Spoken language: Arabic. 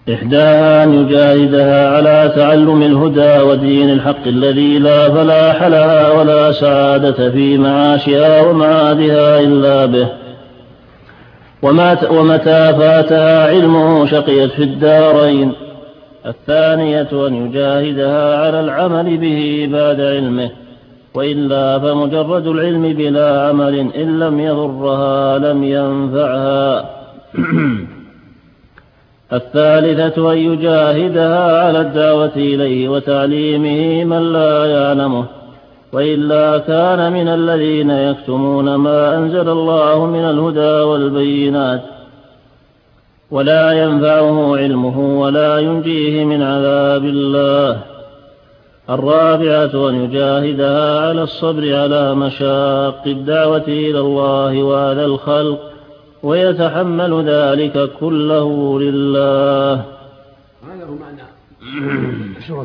إحداها أن يجاهدها على تعلم الهدى ودين الحق الذي لا فلاح لها ولا سعادة في معاشها ومعادها إلا به، ومتى فاتها علمه شقيت في الدارين. الثانية أن يجاهدها على العمل به بعد علمه، وإلا فمجرد العلم بلا عمل إن لم يضرها لم ينفعها. الثالثة أن يجاهدها على الدعوة إليه وتعليمه من لا يعلمه، وإلا كان من الذين يكتمون ما أنزل الله من الهدى والبينات، ولا ينفعه علمه ولا ينجيه من عذاب الله. الرابعة أن يجاهدها على الصبر على مشاق الدعوة إلى الله وعلى الخلق، ويتحمل ذلك كله لله. هذا هو معنى سورة